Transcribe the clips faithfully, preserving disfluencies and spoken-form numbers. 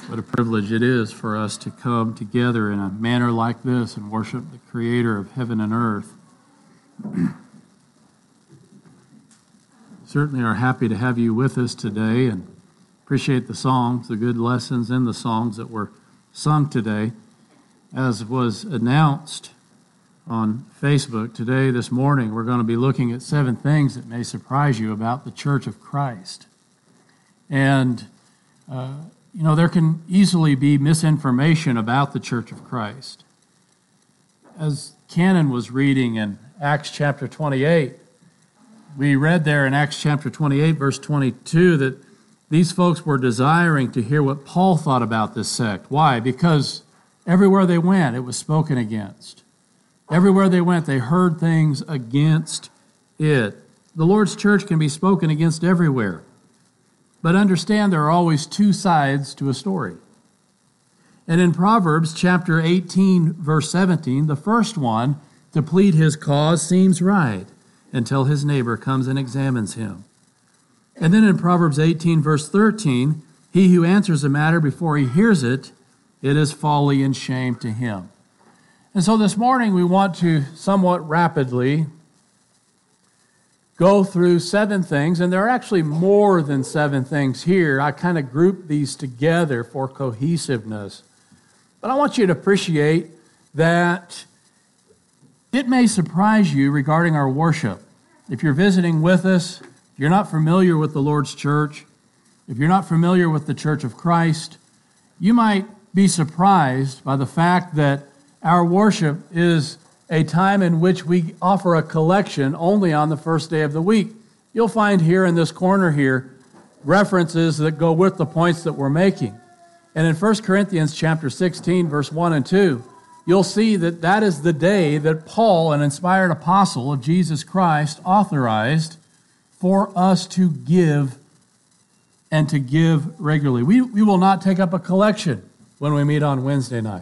What a privilege it is for us to come together in a manner like this and worship the Creator of heaven and earth. Certainly are happy to have you with us today and appreciate the songs, the good lessons in the songs that were sung today. As was announced on Facebook today, this morning, we're going to be looking at seven things that may surprise you about the Church of Christ. And, uh, you know, there can easily be misinformation about the Church of Christ. As Cannon was reading in Acts chapter twenty-eight, we read there in Acts chapter twenty-eight, verse twenty-two, that these folks were desiring to hear what Paul thought about this sect. Why? Because everywhere they went, it was spoken against. Everywhere they went, they heard things against it. The Lord's church can be spoken against everywhere. But understand there are always two sides to a story. And in Proverbs chapter eighteen, verse seventeen, the first one, to plead his cause seems right until his neighbor comes and examines him. And then in Proverbs eighteen, verse thirteen, he who answers a matter before he hears it, it is folly and shame to him. And so this morning we want to somewhat rapidly go through seven things, and there are actually more than seven things here. I kind of grouped these together for cohesiveness. But I want you to appreciate that it may surprise you regarding our worship. If you're visiting with us, if you're not familiar with the Lord's church, if you're not familiar with the Church of Christ, you might be surprised by the fact that our worship is a time in which we offer a collection only on the first day of the week. You'll find here in this corner here references that go with the points that we're making. And in First Corinthians chapter sixteen, verse one and two, you'll see that that is the day that Paul, an inspired apostle of Jesus Christ, authorized for us to give and to give regularly. We, we will not take up a collection when we meet on Wednesday night.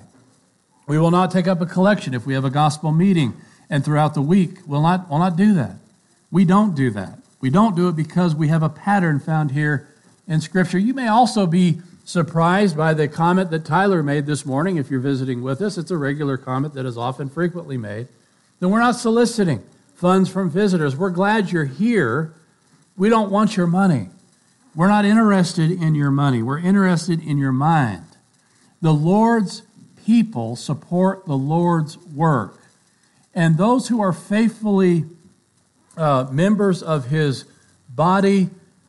We will not take up a collection if we have a gospel meeting and throughout the week. We'll not, we'll not do that. We don't do that. We don't do it because we have a pattern found here in Scripture. You may also be surprised by the comment that Tyler made this morning if you're visiting with us. It's a regular comment that is often frequently made. Then we're not soliciting funds from visitors. We're glad you're here. We don't want your money. We're not interested in your money. We're interested in your mind. The Lord's people support the Lord's work. And those who are faithfully uh, members of His body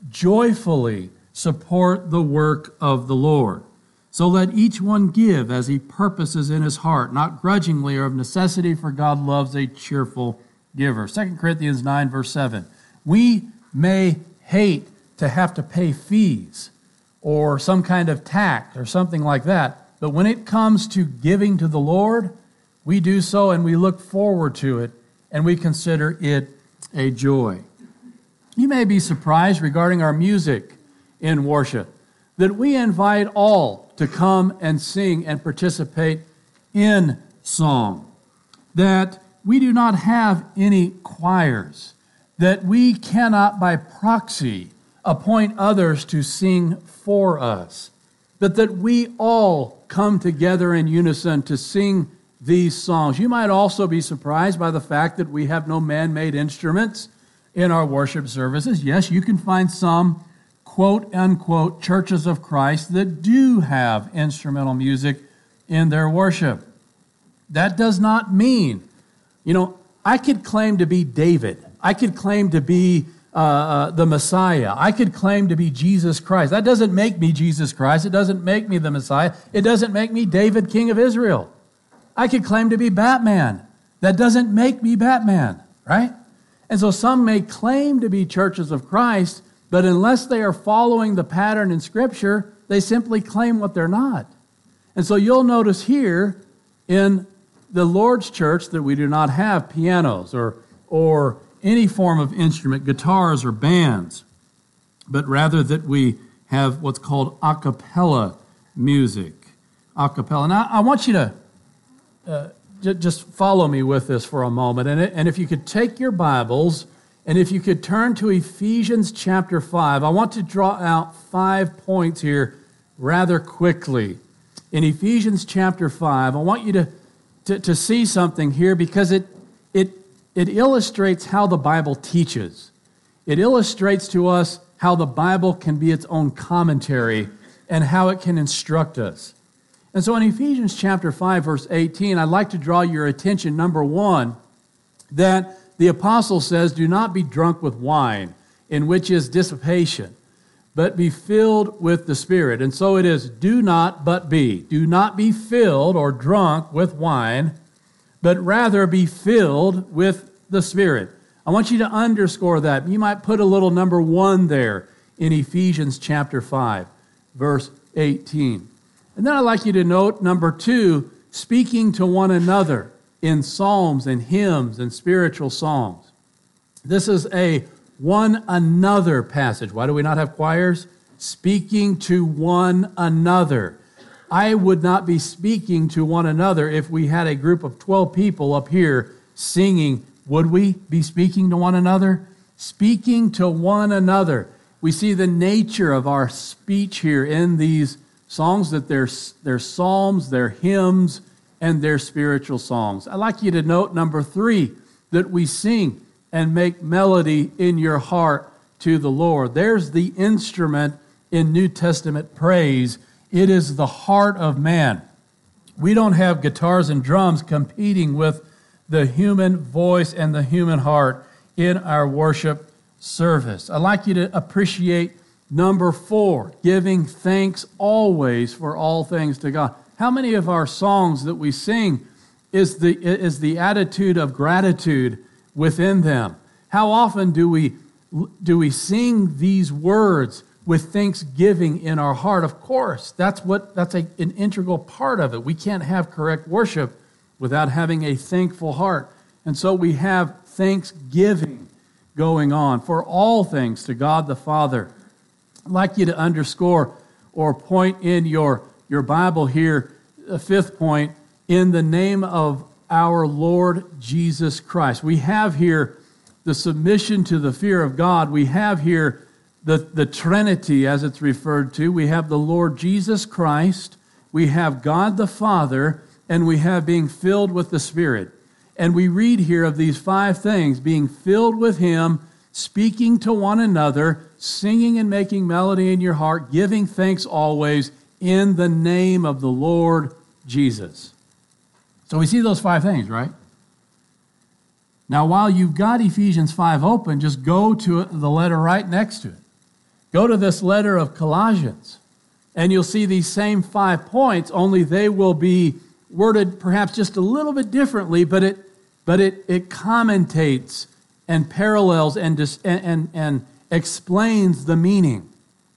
joyfully support the work of the Lord. So let each one give as he purposes in his heart, not grudgingly or of necessity, for God loves a cheerful giver. Second Corinthians nine, verse seven. We may hate to have to pay fees or some kind of tax or something like that, but when it comes to giving to the Lord, we do so and we look forward to it and we consider it a joy. You may be surprised regarding our music in worship, that we invite all to come and sing and participate in song, that we do not have any choirs, that we cannot by proxy appoint others to sing for us, but that we all come together in unison to sing these songs. You might also be surprised by the fact that we have no man-made instruments in our worship services. Yes, you can find some quote-unquote churches of Christ that do have instrumental music in their worship. That does not mean, you know, I could claim to be David. I could claim to be Uh, uh, the Messiah. I could claim to be Jesus Christ. That doesn't make me Jesus Christ. It doesn't make me the Messiah. It doesn't make me David, King of Israel. I could claim to be Batman. That doesn't make me Batman, right? And so some may claim to be churches of Christ, but unless they are following the pattern in Scripture, they simply claim what they're not. And so you'll notice here in the Lord's church that we do not have pianos or or any form of instrument, guitars or bands, but rather that we have what's called a cappella music. A cappella. Now, I want you to uh, j- just follow me with this for a moment. And, it, and if you could take your Bibles, and if you could turn to Ephesians chapter five, I want to draw out five points here rather quickly. In Ephesians chapter five, I want you to, to, to see something here because it, it, it illustrates how the Bible teaches. It illustrates to us how the Bible can be its own commentary and how it can instruct us. And so in Ephesians chapter five, verse eighteen, I'd like to draw your attention, number one, that the apostle says, do not be drunk with wine, in which is dissipation, but be filled with the Spirit. And so it is, do not but be. Do not be filled or drunk with wine, but rather be filled with the Spirit. I want you to underscore that. You might put a little number one there in Ephesians chapter five, verse eighteen. And then I'd like you to note number two, speaking to one another in psalms and hymns and spiritual songs. This is a one another passage. Why do we not have choirs? Speaking to one another. I would not be speaking to one another if we had a group of twelve people up here singing. Would we be speaking to one another? Speaking to one another. We see the nature of our speech here in these songs, that they're, they're psalms, they're hymns, and they're spiritual songs. I'd like you to note number three, that we sing and make melody in your heart to the Lord. There's the instrument in New Testament praise. It is the heart of man. We don't have guitars and drums competing with the human voice and the human heart in our worship service. I'd like you to appreciate number four, giving thanks always for all things to God. How many of our songs that we sing is the, is the attitude of gratitude within them? How often do we, do we sing these words with thanksgiving in our heart? Of course, that's what that's a, an integral part of it. We can't have correct worship without having a thankful heart. And so we have thanksgiving going on for all things to God the Father. I'd like you to underscore or point in your, your Bible here, a fifth point, in the name of our Lord Jesus Christ. We have here the submission to the fear of God. We have here the, the Trinity, as it's referred to. We have the Lord Jesus Christ. We have God the Father, and we have being filled with the Spirit. And we read here of these five things: being filled with Him, speaking to one another, singing and making melody in your heart, giving thanks always in the name of the Lord Jesus. So we see those five things, right? Now, while you've got Ephesians five open, just go to the letter right next to it. Go to this letter of Colossians, and you'll see these same five points, only they will be worded perhaps just a little bit differently, but it but it, it commentates and parallels and, dis, and, and, and explains the meaning.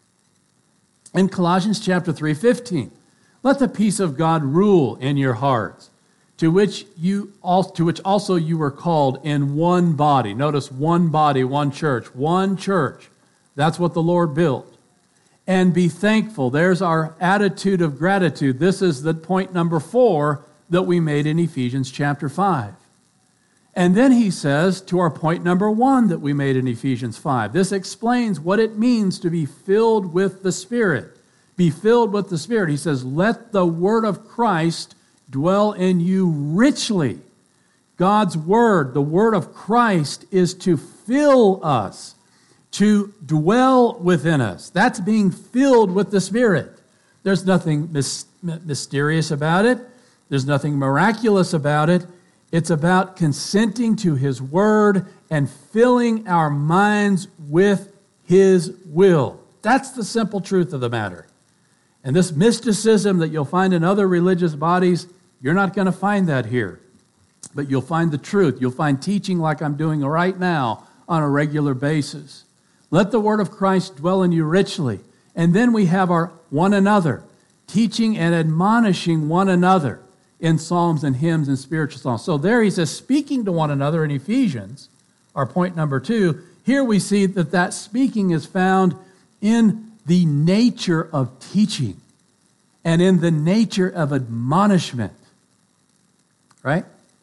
In Colossians chapter three, fifteen, let the peace of God rule in your hearts, to which you also, to which also you were called in one body. Notice, one body, one church, one church. That's what the Lord built. And be thankful. There's our attitude of gratitude. This is the point number four that we made in Ephesians chapter five. And then he says to our point number one that we made in Ephesians five. This explains what it means to be filled with the Spirit. Be filled with the Spirit. He says, let the word of Christ dwell in you richly. God's word, the word of Christ, is to fill us, to dwell within us. That's being filled with the Spirit. There's nothing mysterious about it. There's nothing miraculous about it. It's about consenting to His word and filling our minds with His will. That's the simple truth of the matter. And this mysticism that you'll find in other religious bodies, you're not going to find that here. But you'll find the truth. You'll find teaching like I'm doing right now on a regular basis. Let the word of Christ dwell in you richly. And then we have our one another, teaching and admonishing one another in psalms and hymns and spiritual songs. So there he says, speaking to one another in Ephesians, our point number two. Here we see that that speaking is found in the nature of teaching and in the nature of admonishment. Right?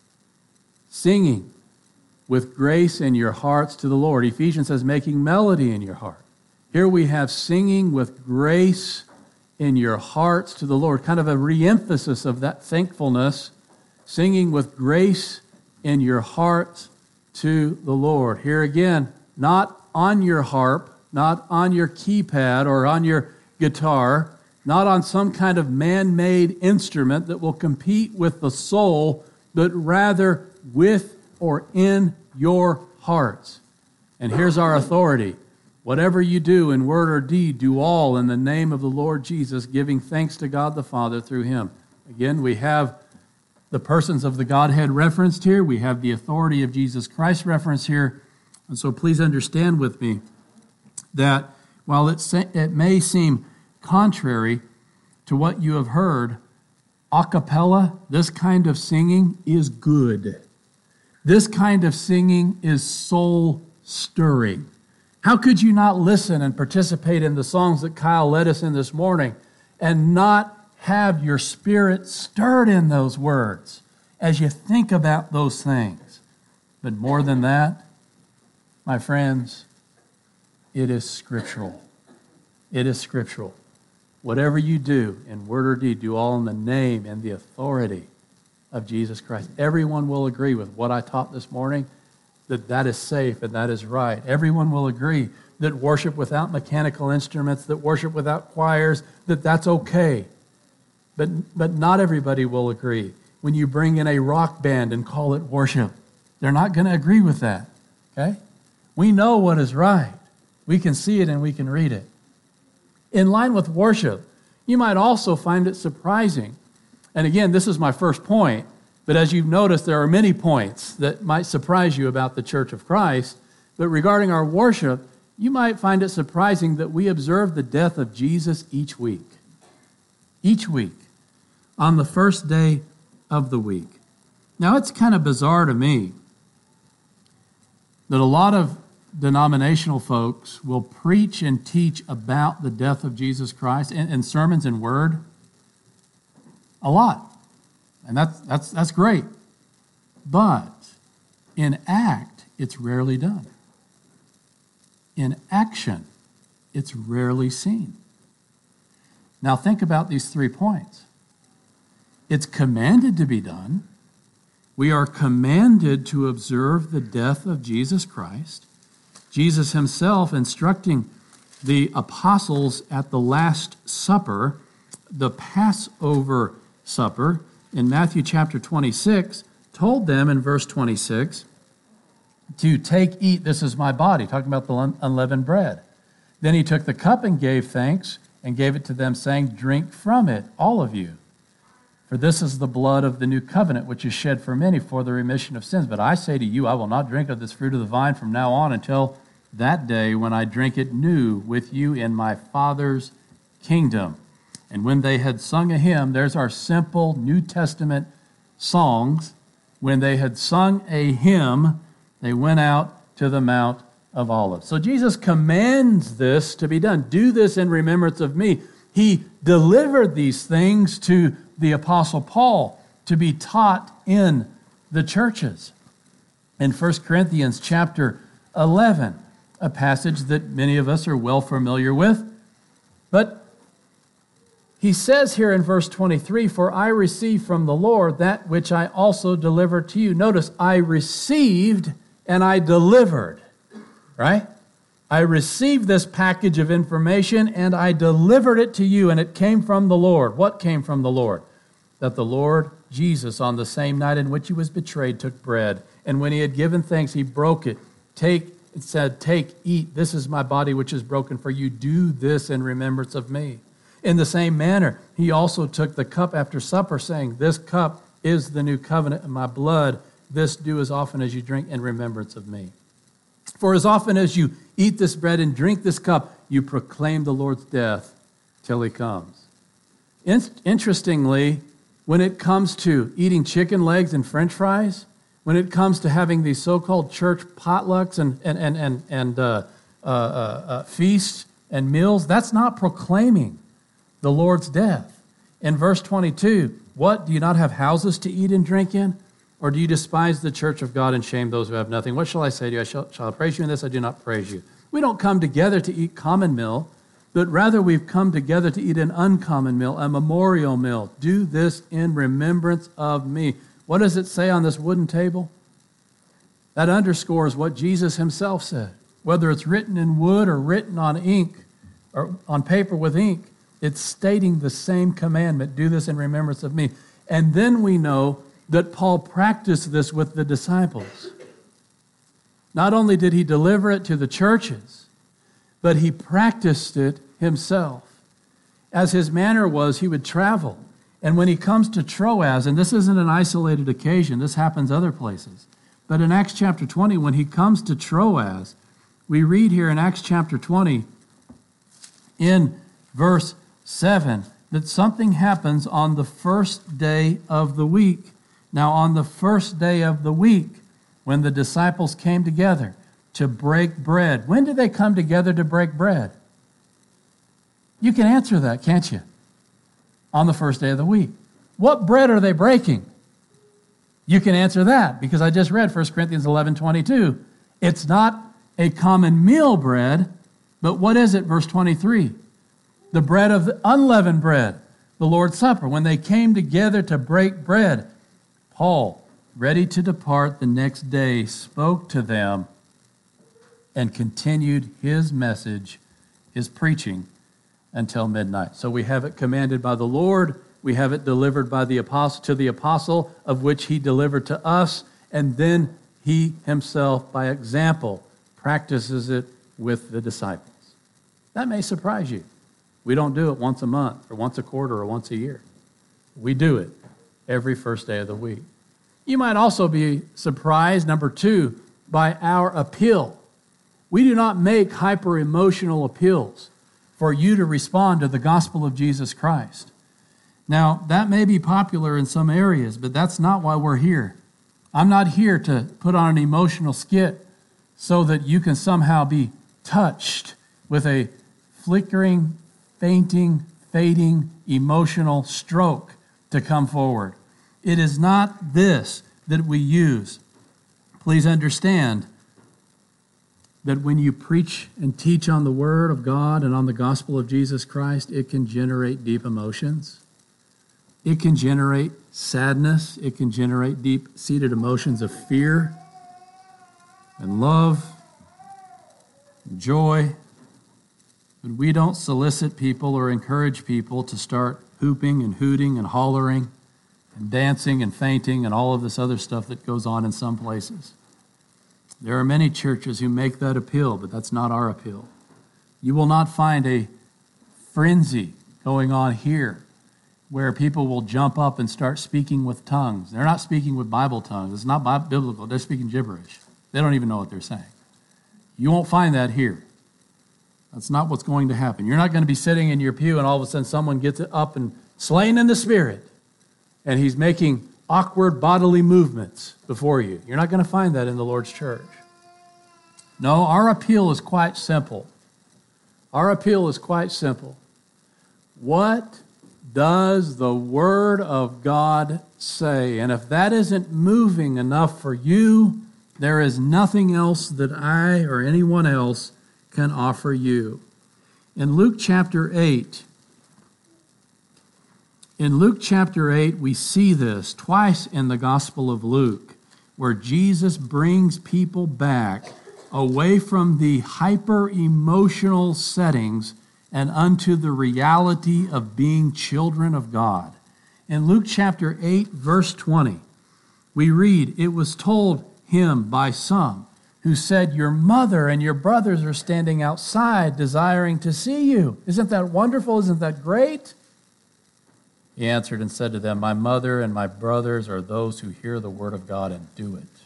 Singing with grace in your hearts to the Lord. Ephesians says making melody in your heart. Here we have singing with grace in your hearts to the Lord, kind of a re-emphasis of that thankfulness, singing with grace in your hearts to the Lord. Here again, not on your harp, not on your keypad or on your guitar, not on some kind of man-made instrument that will compete with the soul, but rather with or in your hearts. And here's our authority. Whatever you do in word or deed, do all in the name of the Lord Jesus, giving thanks to God the Father through him. Again, we have the persons of the Godhead referenced here. We have the authority of Jesus Christ referenced here. And so please understand with me that while it, it may seem contrary to what you have heard, a cappella, this kind of singing is good. This kind of singing is soul-stirring. How could you not listen and participate in the songs that Kyle led us in this morning and not have your spirit stirred in those words as you think about those things? But more than that, my friends, it is scriptural. It is scriptural. Whatever you do in word or deed, do all in the name and the authority of Jesus Christ. Everyone will agree with what I taught this morning, that that is safe and that is right. Everyone will agree that worship without mechanical instruments, that worship without choirs, that that's okay. But, but not everybody will agree when you bring in a rock band and call it worship. They're not going to agree with that, okay? We know what is right. We can see it and we can read it. In line with worship, you might also find it surprising. And again, this is my first point, but as you've noticed, there are many points that might surprise you about the Church of Christ. But regarding our worship, you might find it surprising that we observe the death of Jesus each week. Each week, on the first day of the week. Now, it's kind of bizarre to me that a lot of denominational folks will preach and teach about the death of Jesus Christ in, in sermons and word. A lot. And that's, that's, that's great. But in act, it's rarely done. In action, it's rarely seen. Now think about these three points. It's commanded to be done. We are commanded to observe the death of Jesus Christ. Jesus himself instructing the apostles at the Last Supper, the Passover supper, in Matthew chapter twenty-six, told them in verse twenty-six to take, eat, this is my body, talking about the unleavened bread. Then he took the cup and gave thanks and gave it to them, saying, drink from it, all of you. For this is the blood of the new covenant, which is shed for many for the remission of sins. But I say to you, I will not drink of this fruit of the vine from now on until that day when I drink it new with you in my Father's kingdom. And when they had sung a hymn, there's our simple New Testament songs. When they had sung a hymn, they went out to the Mount of Olives. So Jesus commands this to be done. Do this in remembrance of me. He delivered these things to the Apostle Paul to be taught in the churches. In First Corinthians chapter eleven, a passage that many of us are well familiar with, but he says here in verse twenty-three, for I received from the Lord that which I also delivered to you. Notice, I received and I delivered, right? I received this package of information and I delivered it to you, and it came from the Lord. What came from the Lord? That the Lord Jesus, on the same night in which he was betrayed, took bread, and when he had given thanks, he broke it. Take, it said, take, eat, this is my body which is broken for you. Do this in remembrance of me. In the same manner, he also took the cup after supper, saying, this cup is the new covenant in my blood. This do as often as you drink in remembrance of me. For as often as you eat this bread and drink this cup, you proclaim the Lord's death till he comes. In- interestingly, when it comes to eating chicken legs and French fries, when it comes to having these so-called church potlucks and, and, and, and, and uh, uh, uh, uh, feasts and meals, that's not proclaiming the Lord's death. In verse twenty-two, what? Do you not have houses to eat and drink in? Or do you despise the church of God and shame those who have nothing? What shall I say to you? I shall, shall I praise you in this? I do not praise you. We don't come together to eat common meal, but rather we've come together to eat an uncommon meal, a memorial meal. Do this in remembrance of me. What does it say on this wooden table? That underscores what Jesus himself said. Whether it's written in wood or written on ink or on paper with ink, it's stating the same commandment. Do this in remembrance of me. And then we know that Paul practiced this with the disciples. Not only did he deliver it to the churches, but he practiced it himself. As his manner was, he would travel. And when he comes to Troas, and this isn't an isolated occasion, this happens other places. But in Acts chapter twenty, when he comes to Troas, we read here in Acts chapter twenty, in verse seven, that something happens on the first day of the week. Now, on the first day of the week, when the disciples came together to break bread, when did they come together to break bread? You can answer that, can't you? On the first day of the week. What bread are they breaking? You can answer that, because I just read First Corinthians eleven twenty-two. It's not a common meal bread, but what is it? Verse twenty-three. The bread of the unleavened bread, the Lord's Supper. When they came together to break bread, Paul, ready to depart the next day, spoke to them and continued his message, his preaching, until midnight. So we have it commanded by the Lord. We have it delivered by the apostle to the apostle, of which he delivered to us, and then he himself, by example, practices it with the disciples. That may surprise you. We don't do it once a month or once a quarter or once a year. We do it every first day of the week. You might also be surprised, number two, by our appeal. We do not make hyper-emotional appeals for you to respond to the gospel of Jesus Christ. Now, that may be popular in some areas, but that's not why we're here. I'm not here to put on an emotional skit so that you can somehow be touched with a flickering, fainting, fading, emotional stroke to come forward. It is not this that we use. Please understand that when you preach and teach on the Word of God and on the gospel of Jesus Christ, it can generate deep emotions. It can generate sadness. It can generate deep-seated emotions of fear and love and joy. But we don't solicit people or encourage people to start hooping and hooting and hollering and dancing and fainting and all of this other stuff that goes on in some places. There are many churches who make that appeal, but that's not our appeal. You will not find a frenzy going on here where people will jump up and start speaking with tongues. They're not speaking with Bible tongues. It's not biblical. They're speaking gibberish. They don't even know what they're saying. You won't find that here. That's not what's going to happen. You're not going to be sitting in your pew and all of a sudden someone gets up and slain in the Spirit, and he's making awkward bodily movements before you. You're not going to find that in the Lord's church. No, our appeal is quite simple. Our appeal is quite simple. What does the Word of God say? And if that isn't moving enough for you, there is nothing else that I or anyone else can offer you. In Luke chapter eight, in Luke chapter eight, we see this twice in the Gospel of Luke, where Jesus brings people back away from the hyper-emotional settings and unto the reality of being children of God. In Luke chapter eight, verse twenty, we read, "It was told him by some who said, 'Your mother and your brothers are standing outside desiring to see you.' Isn't that wonderful? Isn't that great?" He answered and said to them, "My mother and my brothers are those who hear the word of God and do it."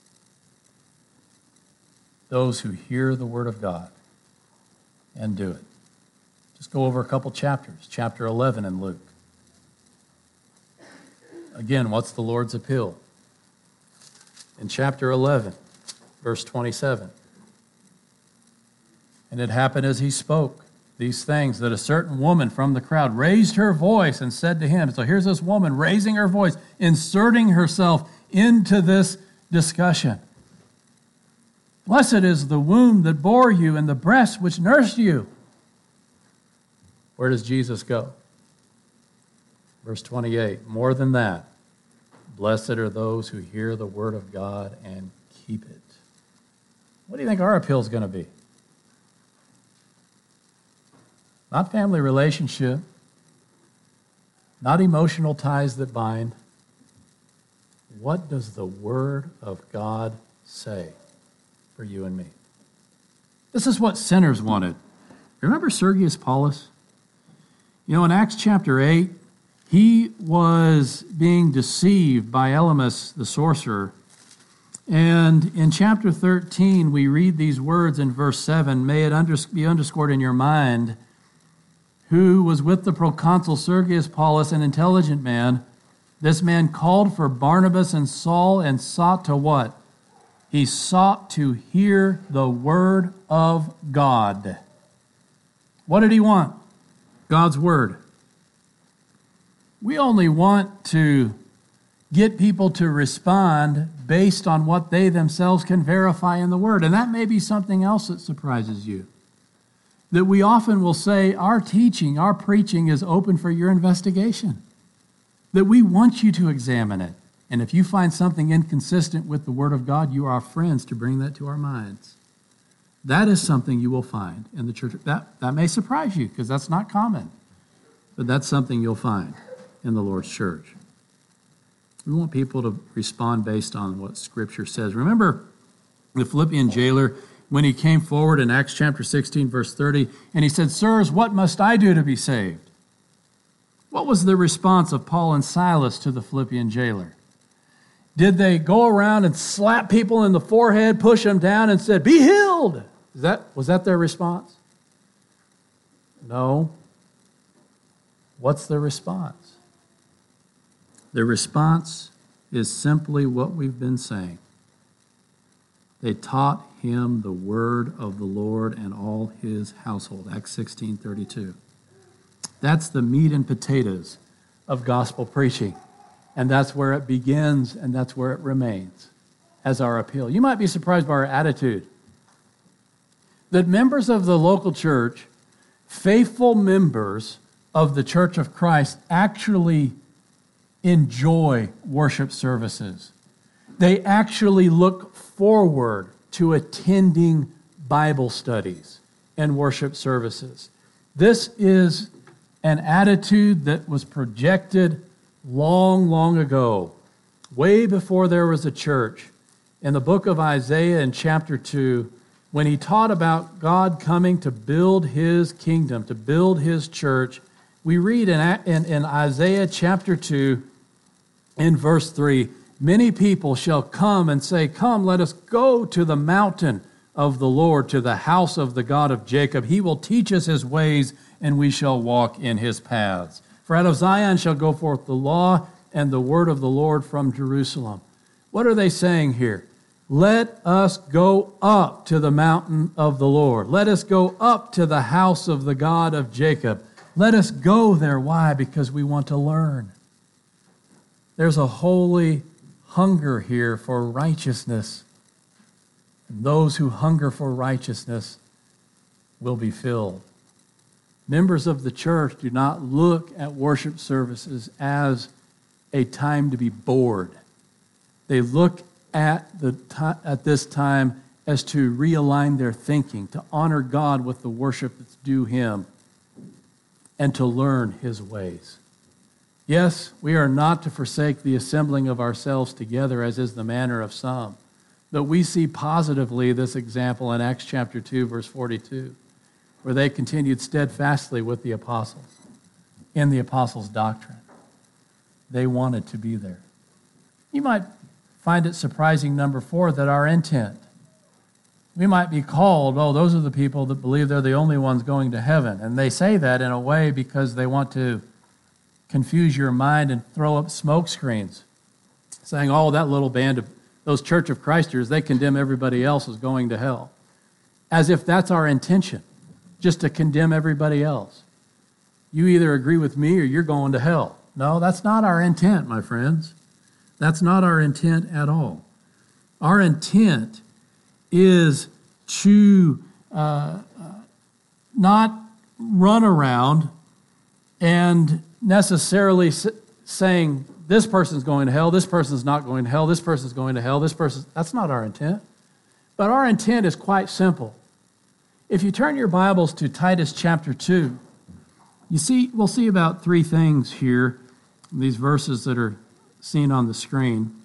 Those who hear the word of God and do it. Just go over a couple chapters. Chapter eleven in Luke. Again, what's the Lord's appeal? In chapter eleven, verse twenty-seven. "And it happened as he spoke these things, that a certain woman from the crowd raised her voice and said to him," so here's this woman raising her voice, inserting herself into this discussion. "Blessed is the womb that bore you and the breast which nursed you." Where does Jesus go? Verse twenty-eight, more than that, blessed are those who hear the word of God and keep it. What do you think our appeal is going to be? Not family relationship, not emotional ties that bind. What does the Word of God say for you and me? This is what sinners wanted. Remember Sergius Paulus? You know, in Acts chapter eight, he was being deceived by Elymas the sorcerer. And in chapter thirteen, we read these words in verse seven, may it be underscored in your mind, who was with the proconsul Sergius Paulus, an intelligent man. This man called for Barnabas and Saul and sought to what? He sought to hear the word of God. What did he want? God's word. We only want to get people to respond based on what they themselves can verify in the word. And that may be something else that surprises you. That we often will say, our teaching, our preaching is open for your investigation. That we want you to examine it. And if you find something inconsistent with the Word of God, you are our friends to bring that to our minds. That is something you will find in the church. That, that may surprise you because that's not common. But that's something you'll find in the Lord's church. We want people to respond based on what Scripture says. Remember the Philippian jailer when he came forward in Acts chapter sixteen, verse thirty, and he said, sirs, what must I do to be saved? What was the response of Paul and Silas to the Philippian jailer? Did they go around and slap people in the forehead, push them down, and said, be healed? Is that, was that their response? No. What's the response? The response is simply what we've been saying. They taught him the word of the Lord and all his household. Acts sixteen thirty-two. That's the meat and potatoes of gospel preaching. And that's where it begins and that's where it remains as our appeal. You might be surprised by our attitude. That members of the local church, faithful members of the Church of Christ, actually enjoy worship services. They actually look forward to attending Bible studies and worship services. This is an attitude that was projected long, long ago, way before there was a church. In the book of Isaiah in chapter two, when he taught about God coming to build his kingdom, to build his church, we read in, in, in Isaiah chapter two, in verse three, many people shall come and say, come, let us go to the mountain of the Lord, to the house of the God of Jacob. He will teach us his ways, and we shall walk in his paths. For out of Zion shall go forth the law and the word of the Lord from Jerusalem. What are they saying here? Let us go up to the mountain of the Lord. Let us go up to the house of the God of Jacob. Let us go there. Why? Because we want to learn. There's a holy hunger here for righteousness. And those who hunger for righteousness will be filled. Members of the church do not look at worship services as a time to be bored. They look at the t- at this time as to realign their thinking, to honor God with the worship that's due him, and to learn his ways. Yes, we are not to forsake the assembling of ourselves together, as is the manner of some. But we see positively this example in Acts chapter two, verse forty-two, where they continued steadfastly with the apostles in the apostles' doctrine. They wanted to be there. You might find it surprising, number four, that our intent, we might be called, oh, those are the people that believe they're the only ones going to heaven. And they say that in a way because they want to confuse your mind and throw up smoke screens, saying, oh, that little band of those Church of Christers, they condemn everybody else as going to hell. As if that's our intention, just to condemn everybody else. You either agree with me or you're going to hell. No, that's not our intent, my friends. That's not our intent at all. Our intent is to uh, uh, not run around and necessarily saying this person's going to hell, this person's not going to hell, this person's going to hell, this person, that's not our intent. But our intent is quite simple. If you turn your Bibles to Titus chapter two, you see, we'll see about three things here, these verses that are seen on the screen.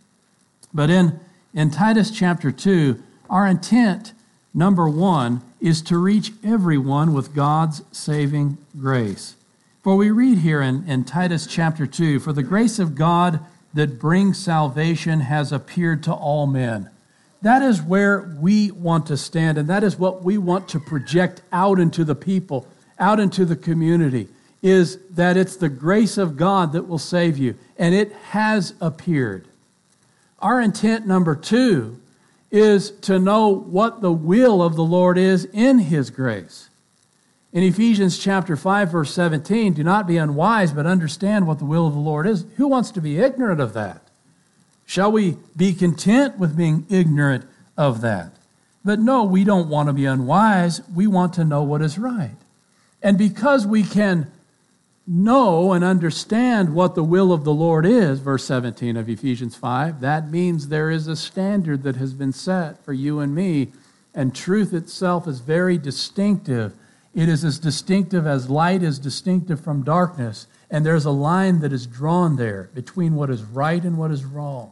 But in, in Titus chapter two, our intent, number one, is to reach everyone with God's saving grace. For we read here in, in Titus chapter two, "For the grace of God that brings salvation has appeared to all men." That is where we want to stand, and that is what we want to project out into the people, out into the community, is that it's the grace of God that will save you, and it has appeared. Our intent, number two, is to know what the will of the Lord is in His grace. In Ephesians chapter five, verse seventeen, "Do not be unwise, but understand what the will of the Lord is." Who wants to be ignorant of that? Shall we be content with being ignorant of that? But no, we don't want to be unwise. We want to know what is right. And because we can know and understand what the will of the Lord is, verse seventeen of Ephesians five, that means there is a standard that has been set for you and me, and truth itself is very distinctive. It is as distinctive as light is distinctive from darkness, and there's a line that is drawn there between what is right and what is wrong.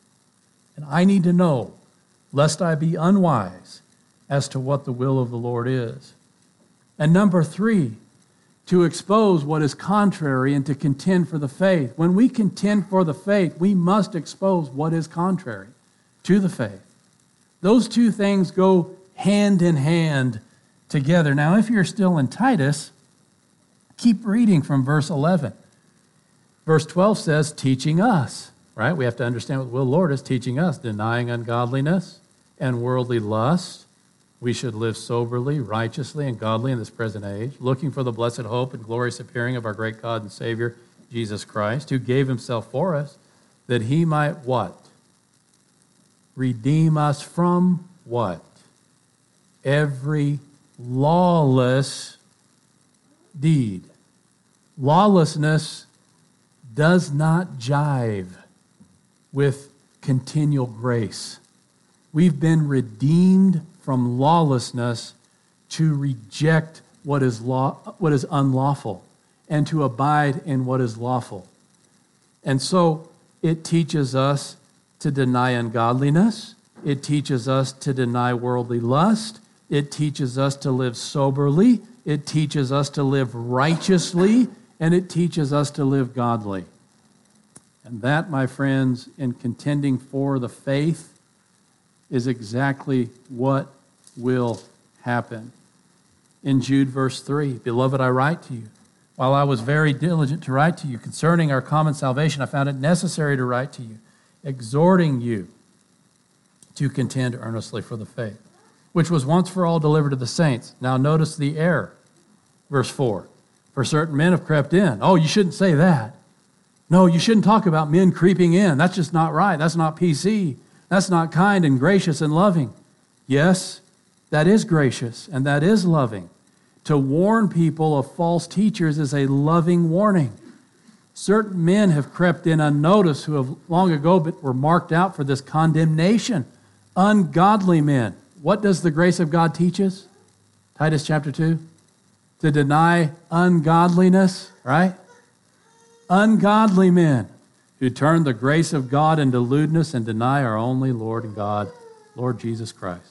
And I need to know, lest I be unwise, as to what the will of the Lord is. And number three, to expose what is contrary and to contend for the faith. When we contend for the faith, we must expose what is contrary to the faith. Those two things go hand in hand together. Now, if you're still in Titus, keep reading from verse eleven. Verse twelve says, "Teaching us," right? We have to understand what the will of the Lord is teaching us, denying ungodliness and worldly lust. We should live soberly, righteously, and godly in this present age, looking for the blessed hope and glorious appearing of our great God and Savior, Jesus Christ, who gave Himself for us, that He might what? Redeem us from what? Every lawless deed. Lawlessness does not jive with continual grace. We've been redeemed from lawlessness to reject what is law, what is unlawful, and to abide in what is lawful. And so it teaches us to deny ungodliness. It teaches us to deny worldly lust. It teaches us to live soberly. It teaches us to live righteously. And it teaches us to live godly. And that, my friends, in contending for the faith, is exactly what will happen. In Jude verse three, "Beloved, I write to you, while I was very diligent to write to you concerning our common salvation, I found it necessary to write to you, exhorting you to contend earnestly for the faith, which was once for all delivered to the saints." Now notice the error. Verse four, "For certain men have crept in." Oh, you shouldn't say that. No, you shouldn't talk about men creeping in. That's just not right. That's not P C. That's not kind and gracious and loving. Yes, that is gracious and that is loving. To warn people of false teachers is a loving warning. Certain men have crept in unnoticed who have long ago but were marked out for this condemnation. Ungodly men. What does the grace of God teach us? Titus chapter two. To deny ungodliness, right? Ungodly men who turn the grace of God into lewdness and deny our only Lord and God, Lord Jesus Christ.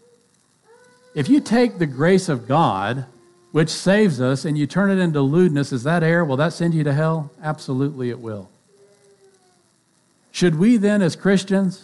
If you take the grace of God, which saves us, and you turn it into lewdness, is that error? Will that send you to hell? Absolutely it will. Should we then, as Christians,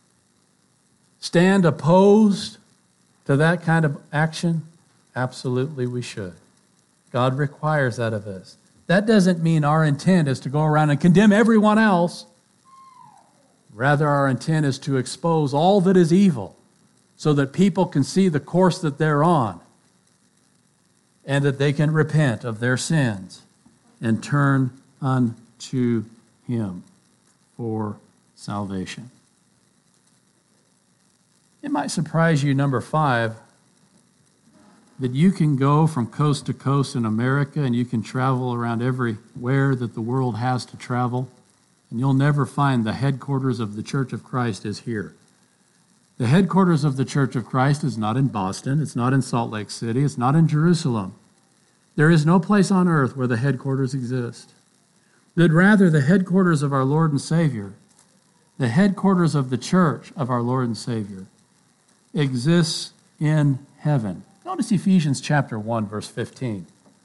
stand opposed to that kind of action? Absolutely we should. God requires that of us. That doesn't mean our intent is to go around and condemn everyone else. Rather, our intent is to expose all that is evil so that people can see the course that they're on and that they can repent of their sins and turn unto Him for salvation. It might surprise you, number five, that you can go from coast to coast in America and you can travel around everywhere that the world has to travel, and you'll never find the headquarters of the Church of Christ is here. The headquarters of the Church of Christ is not in Boston, it's not in Salt Lake City, it's not in Jerusalem. There is no place on earth where the headquarters exist. But rather the headquarters of our Lord and Savior, the headquarters of the church of our Lord and Savior, exists in heaven. Notice Ephesians chapter one, verse fifteen.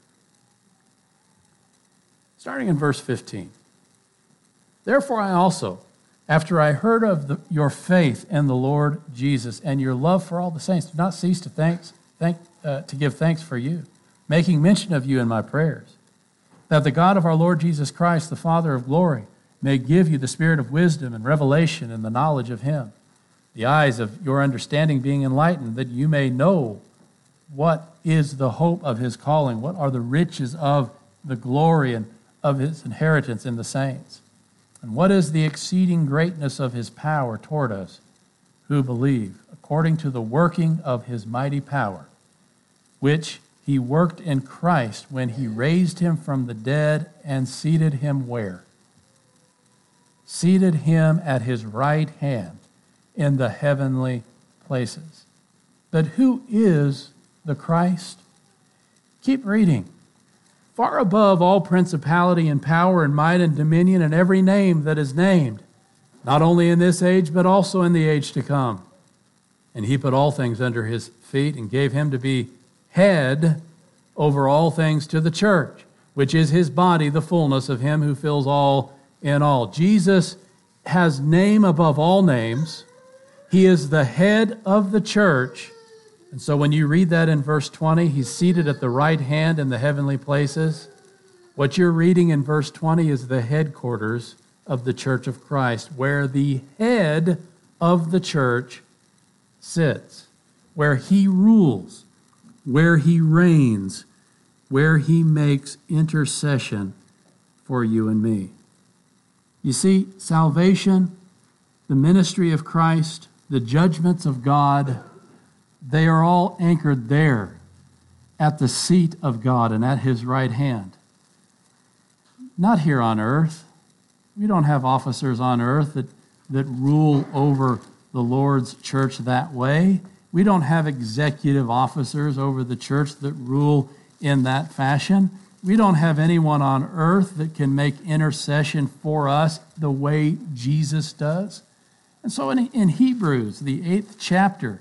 Starting in verse fifteen. Therefore I also, after I heard of the, your faith in the Lord Jesus and your love for all the saints, do not cease to thanks, thank, uh, to give thanks for you, making mention of you in my prayers, that the God of our Lord Jesus Christ, the Father of glory, may give you the spirit of wisdom and revelation and the knowledge of him, the eyes of your understanding being enlightened, that you may know what is the hope of his calling, what are the riches of the glory and of his inheritance in the saints, and what is the exceeding greatness of his power toward us who believe, according to the working of his mighty power, which he worked in Christ when he raised him from the dead and seated him where? Seated him at his right hand in the heavenly places. But who is the Christ? Keep reading. Far above all principality and power and might and dominion and every name that is named, not only in this age, but also in the age to come. And he put all things under his feet and gave him to be head over all things to the church, which is his body, the fullness of him who fills all in all. Jesus has name above all names. He is the head of the church. And so when you read that in verse twenty, he's seated at the right hand in the heavenly places. What you're reading in verse twenty is the headquarters of the church of Christ, where the head of the church sits, where he rules, where he reigns, where he makes intercession for you and me. You see, salvation, the ministry of Christ, the judgments of God, they are all anchored there at the seat of God and at his right hand. Not here on earth. We don't have officers on earth that, that rule over the Lord's church that way. We don't have executive officers over the church that rule in that fashion. We don't have anyone on earth that can make intercession for us the way Jesus does. And so in, in Hebrews, the eighth chapter,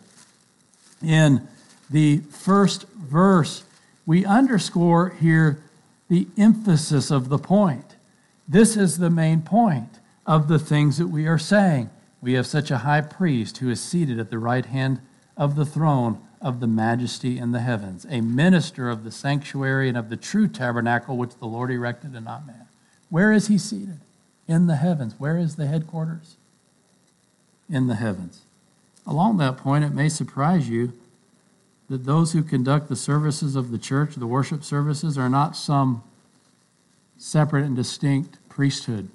in the first verse, we underscore here the emphasis of the point. This is the main point of the things that we are saying. We have such a high priest who is seated at the right hand of the throne of the majesty in the heavens, a minister of the sanctuary and of the true tabernacle which the Lord erected and not man. Where is he seated? In the heavens. Where is the headquarters? In the heavens. Along that point, it may surprise you that those who conduct the services of the church, the worship services, are not some separate and distinct priesthood.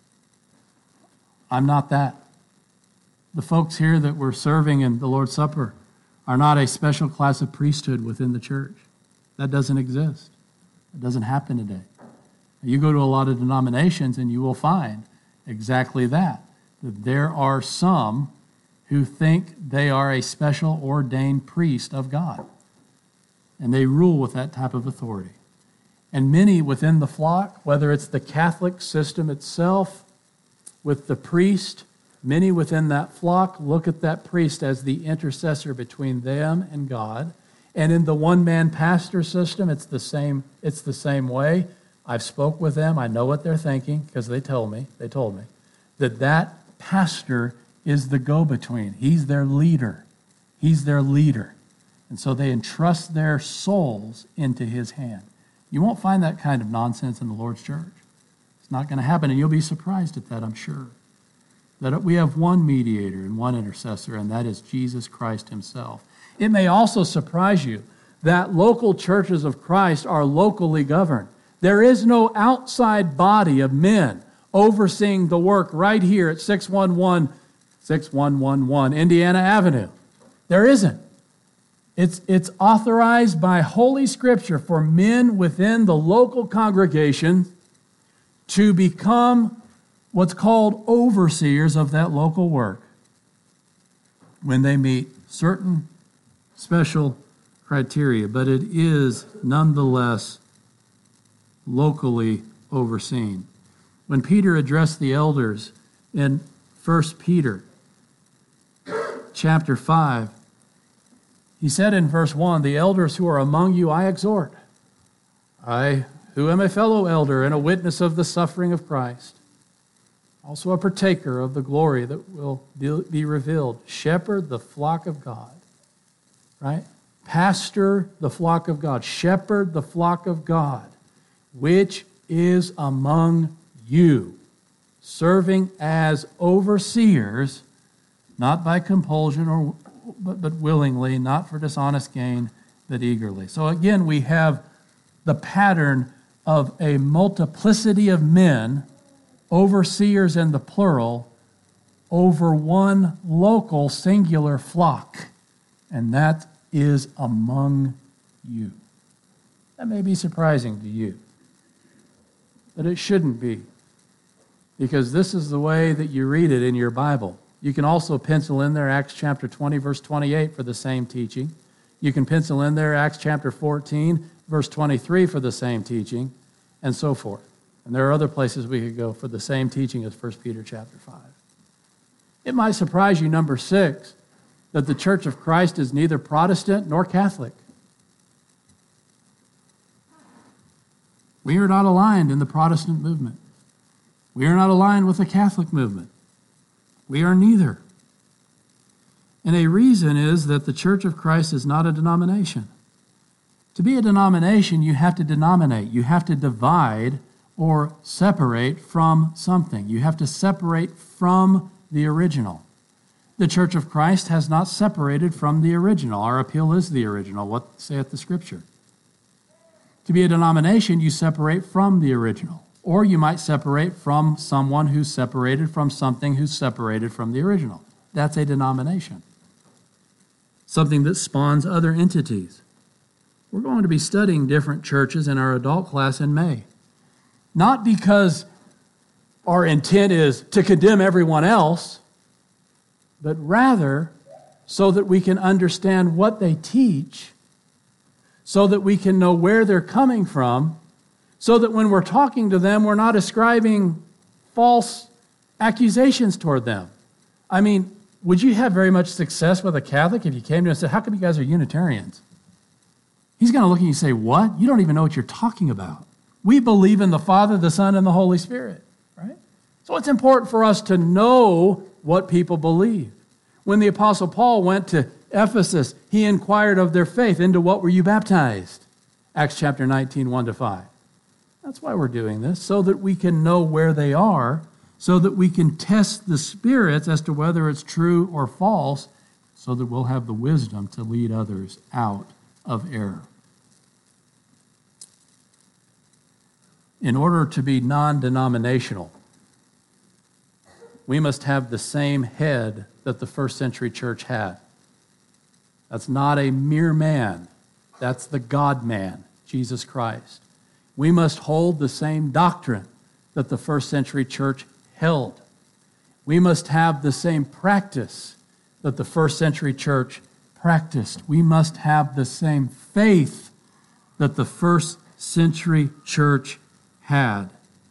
I'm not that. The folks here that we're serving in the Lord's Supper are not a special class of priesthood within the church. That doesn't exist. It doesn't happen today. You go to a lot of denominations and you will find exactly that, that there are some who think they are a special ordained priest of God, and they rule with that type of authority. And many within the flock, whether it's the Catholic system itself with the priest, many within that flock look at that priest as the intercessor between them and God. And in the one-man pastor system, it's the same, it's the same way. I've spoke with them. I know what they're thinking because they told me, they told me, that that pastor is the go-between. He's their leader. He's their leader. And so they entrust their souls into his hand. You won't find that kind of nonsense in the Lord's church. It's not going to happen, and you'll be surprised at that, I'm sure. That we have one mediator and one intercessor, and that is Jesus Christ himself. It may also surprise you that local churches of Christ are locally governed. There is no outside body of men overseeing the work right here at six one one, six one one one Indiana Avenue. There isn't. It's, it's authorized by Holy Scripture for men within the local congregation to become what's called overseers of that local work when they meet certain special criteria, but it is nonetheless locally overseen. When Peter addressed the elders in First Peter chapter five, he said in verse one, "The elders who are among you I exhort, I who am a fellow elder and a witness of the suffering of Christ, also a partaker of the glory that will be revealed. Shepherd the flock of God." Right? Pastor the flock of God. Shepherd the flock of God, which is among you, serving as overseers, not by compulsion or but, but willingly, not for dishonest gain, but eagerly. So again, we have the pattern of a multiplicity of men, overseers in the plural, over one local singular flock, and that is among you. That may be surprising to you, but it shouldn't be, because this is the way that you read it in your Bible. You can also pencil in there Acts chapter twenty, verse twenty-eight for the same teaching. You can pencil in there Acts chapter fourteen, verse twenty-three for the same teaching, and so forth. And there are other places we could go for the same teaching as First Peter chapter five. It might surprise you, number six, that the Church of Christ is neither Protestant nor Catholic. We are not aligned in the Protestant movement. We are not aligned with the Catholic movement. We are neither. And a reason is that the Church of Christ is not a denomination. To be a denomination, you have to denominate. You have to divide or separate from something. You have to separate from the original. The Church of Christ has not separated from the original. Our appeal is the original. What saith the Scripture? To be a denomination, you separate from the original. Or you might separate from someone who's separated from something who's separated from the original. That's a denomination. Something that spawns other entities. We're going to be studying different churches in our adult class in May. Not because our intent is to condemn everyone else, but rather so that we can understand what they teach, so that we can know where they're coming from, so that when we're talking to them, we're not ascribing false accusations toward them. I mean, would you have very much success with a Catholic if you came to him and said, "How come you guys are Unitarians?" He's going to look at you and say, "What? You don't even know what you're talking about. We believe in the Father, the Son, and the Holy Spirit." Right? So it's important for us to know what people believe. When the Apostle Paul went to Ephesus, he inquired of their faith. "Into what were you baptized?" Acts chapter nineteen, one to five. That's why we're doing this, so that we can know where they are, so that we can test the spirits as to whether it's true or false, so that we'll have the wisdom to lead others out of error. In order to be non-denominational, we must have the same head that the first century church had. That's not a mere man. That's the God-man, Jesus Christ. We must hold the same doctrine that the first century church held. We must have the same practice that the first century church practiced. We must have the same faith that the first century church had.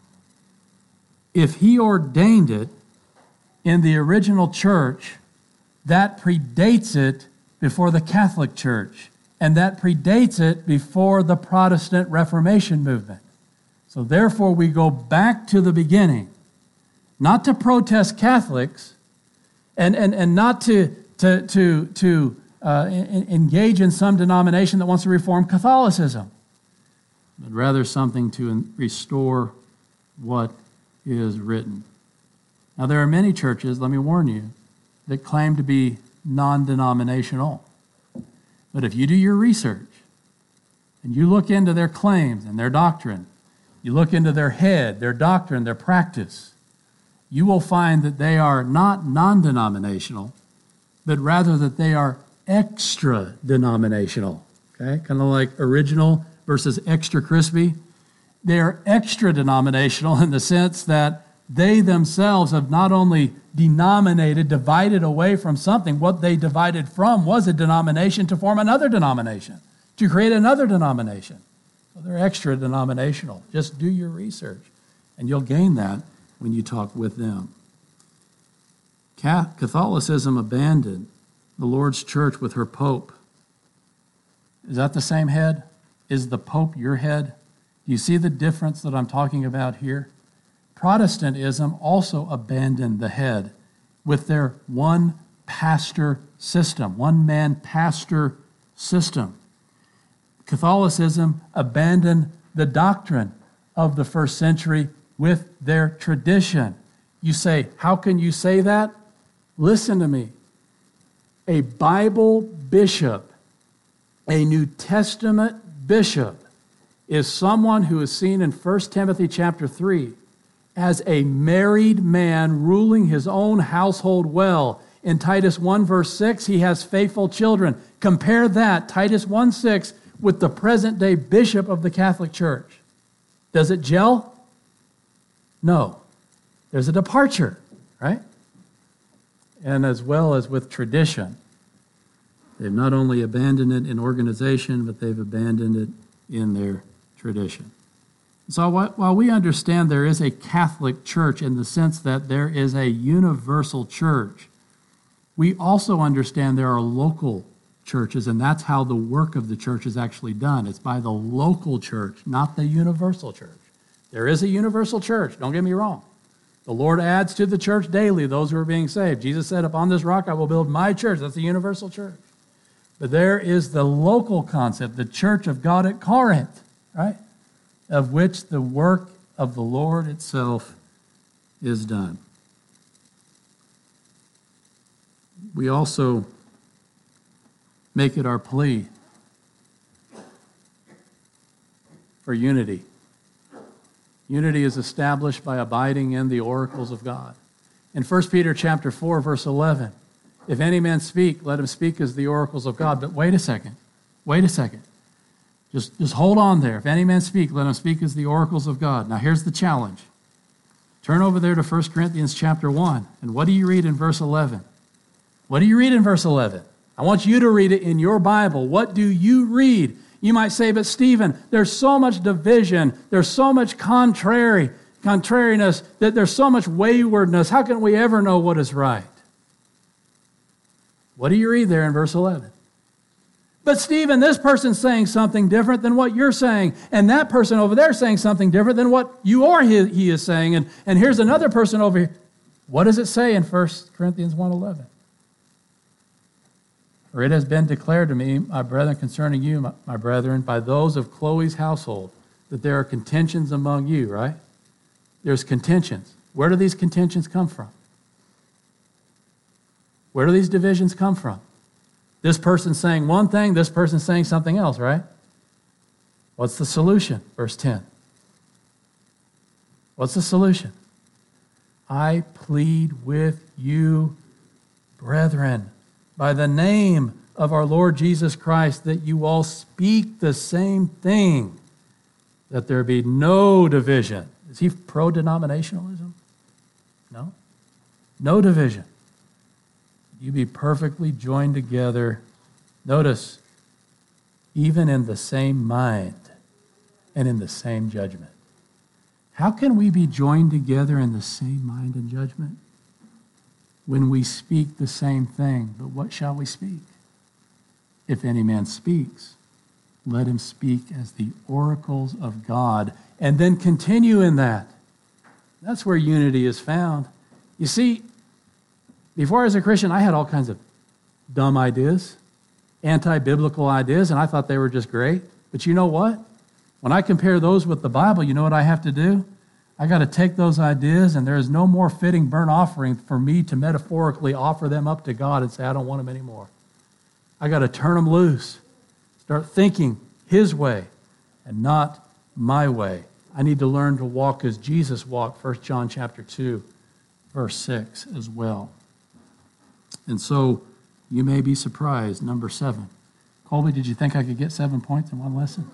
If he ordained it in the original church, that predates it before the Catholic Church, and that predates it before the Protestant Reformation movement. So therefore, we go back to the beginning, not to protest Catholics, and, and, and not to, to, to, to uh, in, engage in some denomination that wants to reform Catholicism, but rather something to restore what is written. Now, there are many churches, let me warn you, that claim to be non-denominational. But if you do your research and you look into their claims and their doctrine, you look into their head, their doctrine, their practice, you will find that they are not non-denominational, but rather that they are extra denominational. Okay, kind of like original versus extra crispy. They are extra denominational in the sense that they themselves have not only denominated, divided away from something, what they divided from was a denomination to form another denomination, to create another denomination. So they're extra denominational. Just do your research, and you'll gain that when you talk with them. Catholicism abandoned the Lord's church with her pope. Is that the same head? Is the pope your head? Do you see the difference that I'm talking about here? Protestantism also abandoned the head with their one pastor system, one man pastor system. Catholicism abandoned the doctrine of the first century with their tradition. You say, how can you say that? Listen to me. A Bible bishop, a New Testament bishop, is someone who is seen in First Timothy chapter three as a married man ruling his own household well. In Titus one verse six, he has faithful children. Compare that, Titus one six, with the present day bishop of the Catholic Church. Does it gel? No. There's a departure, right? And as well as with tradition. They've not only abandoned it in organization, but they've abandoned it in their tradition. So while we understand there is a Catholic Church in the sense that there is a universal church, we also understand there are local churches, and that's how the work of the church is actually done. It's by the local church, not the universal church. There is a universal church, don't get me wrong. The Lord adds to the church daily those who are being saved. Jesus said, upon this rock I will build my church. That's the universal church. But there is the local concept, the church of God at Corinth, right? Of which the work of the Lord itself is done. We also make it our plea for unity. Unity is established by abiding in the oracles of God. In First Peter chapter four, verse eleven, if any man speak, let him speak as the oracles of God. But wait a second. Wait a second. Just, just hold on there. If any man speak, let him speak as the oracles of God. Now here's the challenge. Turn over there to First Corinthians chapter one. And what do you read in verse eleven? What do you read in verse eleven? I want you to read it in your Bible. What do you read? You might say, but Stephen, there's so much division. There's so much contrary, contrariness, that there's so much waywardness. How can we ever know what is right? What do you read there in verse eleven? But Stephen, this person's saying something different than what you're saying. And that person over there is saying something different than what you or he, he is saying. And, and here's another person over here. What does it say in First Corinthians one eleven? For it has been declared to me, my brethren, concerning you, my, my brethren, by those of Chloe's household, that there are contentions among you, right? There's contentions. Where do these contentions come from? Where do these divisions come from? This person's saying one thing, this person's saying something else, right? What's the solution? Verse ten. What's the solution? I plead with you, brethren, by the name of our Lord Jesus Christ, that you all speak the same thing, that there be no division. Is he pro-denominationalism? No. No division. You be perfectly joined together. Notice, even in the same mind and in the same judgment. How can we be joined together in the same mind and judgment? When we speak the same thing, but what shall we speak? If any man speaks, let him speak as the oracles of God, and then continue in that. That's where unity is found. You see, before I was a Christian, I had all kinds of dumb ideas, anti-biblical ideas, and I thought they were just great. But you know what? When I compare those with the Bible, you know what I have to do? I got to take those ideas, and there is no more fitting burnt offering for me to metaphorically offer them up to God and say, I don't want them anymore. I got to turn them loose, start thinking His way and not my way. I need to learn to walk as Jesus walked, First John chapter two, verse six as well. And so You may be surprised, number seven. Colby, did you think I could get seven points in one lesson?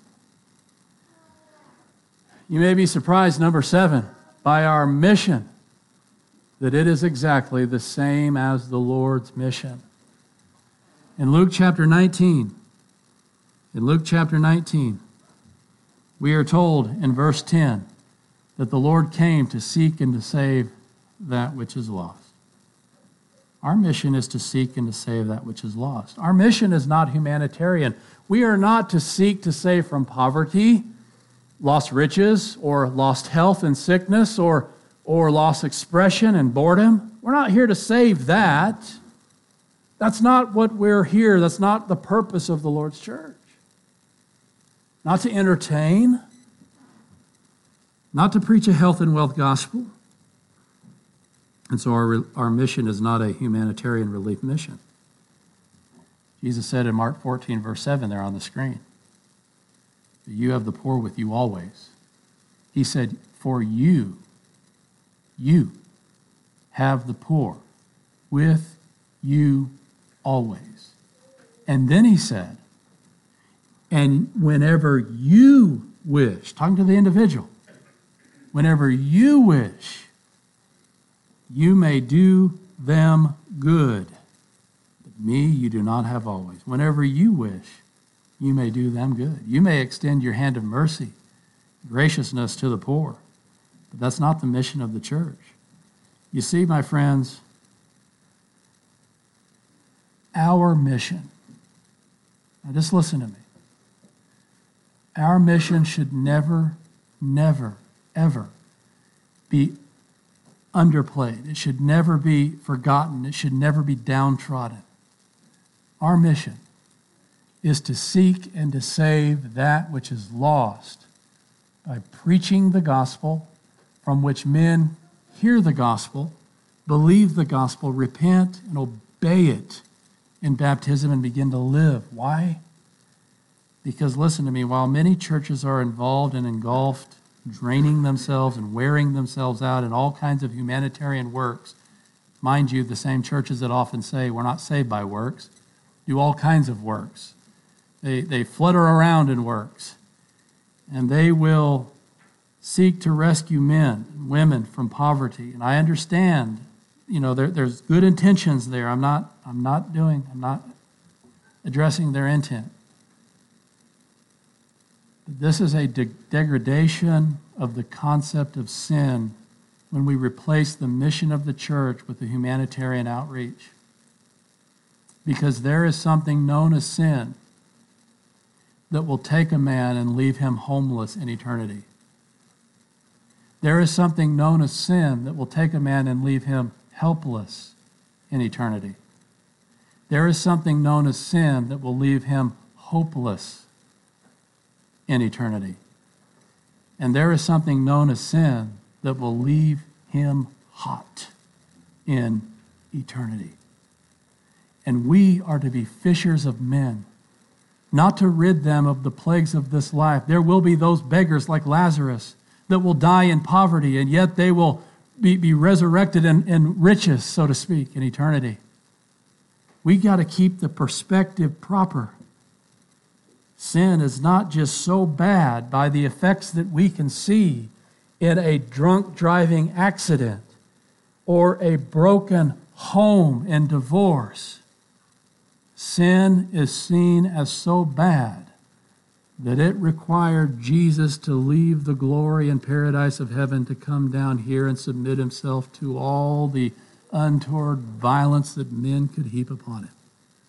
You may be surprised, number seven, by our mission, that it is exactly the same as the Lord's mission. In Luke chapter nineteen, in Luke chapter nineteen, we are told in verse ten that the Lord came to seek and to save that which is lost. Our mission is to seek and to save that which is lost. Our mission is not humanitarian. We are not to seek to save from poverty, lost riches, or lost health and sickness, or, or lost expression and boredom. We're not here to save that. That's not what we're here. That's not the purpose of the Lord's church. Not to entertain, not to preach a health and wealth gospel. And so our, our mission is not a humanitarian relief mission. Jesus said in Mark fourteen, verse seven, there on the screen, you have the poor with you always. He said, for you, you have the poor with you always. And then he said, and whenever you wish, talking to the individual, whenever you wish, you may do them good. But me you do not have always. Whenever you wish, you may do them good. You may extend your hand of mercy, graciousness to the poor. But that's not the mission of the church. You see, my friends, our mission, now just listen to me. Our mission should never, never, ever be underplayed. It should never be forgotten. It should never be downtrodden. Our mission is to seek and to save that which is lost by preaching the gospel, from which men hear the gospel, believe the gospel, repent and obey it in baptism and begin to live. Why? Because listen to me, while many churches are involved and engulfed, draining themselves and wearing themselves out in all kinds of humanitarian works, mind you, the same churches that often say we're not saved by works, do all kinds of works. They, they flutter around in works, and they will seek to rescue men and women from poverty. And I understand, you know, there, there's good intentions there. I'm not, I'm not doing, I'm not addressing their intent. This is a de- degradation of the concept of sin when we replace the mission of the church with the humanitarian outreach. Because there is something known as sin that will take a man and leave him homeless in eternity. There is something known as sin that will take a man and leave him helpless in eternity. There is something known as sin that will leave him hopeless in eternity. And there is something known as sin that will leave him hot in eternity. And we are to be fishers of men, not to rid them of the plagues of this life. There will be those beggars like Lazarus that will die in poverty, and yet they will be, be resurrected in, in riches, so to speak, in eternity. We got to keep the perspective proper. Sin is not just so bad by the effects that we can see in a drunk driving accident or a broken home and divorce. Sin is seen as so bad that it required Jesus to leave the glory and paradise of heaven to come down here and submit himself to all the untoward violence that men could heap upon him.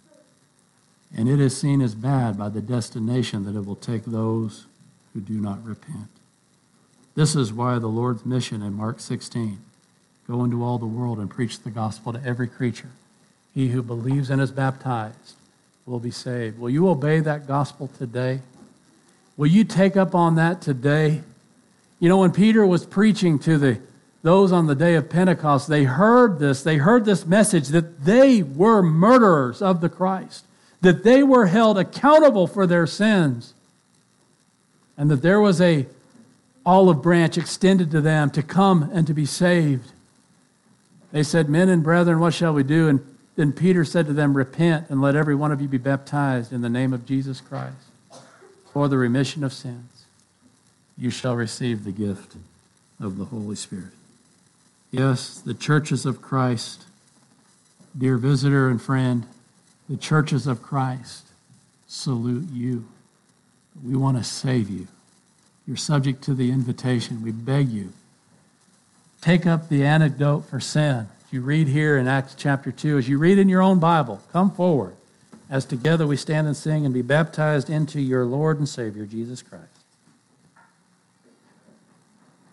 And it is seen as bad by the destination that it will take those who do not repent. This is why the Lord's mission in Mark sixteen, go into all the world and preach the gospel to every creature. He who believes and is baptized will be saved. Will you obey that gospel today? Will you take up on that today? You know, when Peter was preaching to the those on the day of Pentecost, they heard this. They heard this message that they were murderers of the Christ, that they were held accountable for their sins, and that there was a olive branch extended to them to come and to be saved. They said, "Men and brethren, what shall we do?" And Then Peter said to them, repent and let every one of you be baptized in the name of Jesus Christ for the remission of sins. You shall receive the gift of the Holy Spirit. Yes, the churches of Christ, dear visitor and friend, the churches of Christ salute you. We want to save you. You're subject to the invitation. We beg you. Take up the antidote for sin. As you read here in Acts chapter two, as you read in your own Bible, come forward as together we stand and sing and be baptized into your Lord and Savior, Jesus Christ.